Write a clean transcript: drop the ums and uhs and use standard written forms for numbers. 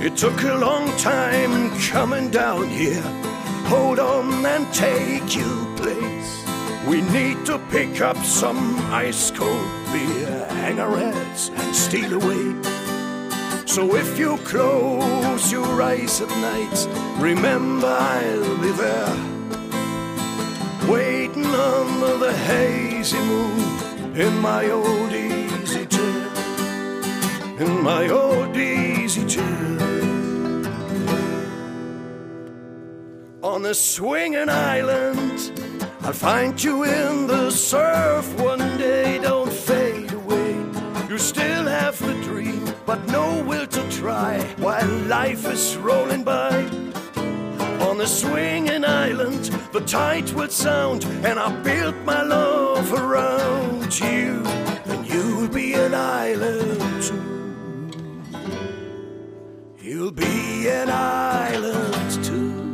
It took a long time coming down here. Hold on and take your place. We need to pick up some ice cold beer, hang our heads and steal away. So if you close your eyes at night, remember I'll be there, waiting under the hazy moon in my old easy chair, in my old easy chair. On a swinging island, I'll find you in the surf one day. Don't fade away. You still have the dream, but no will to try while life is rolling by. On a swinging island, the tide will sound, and I built my love around you, and you'll be an island too. You'll be an island too.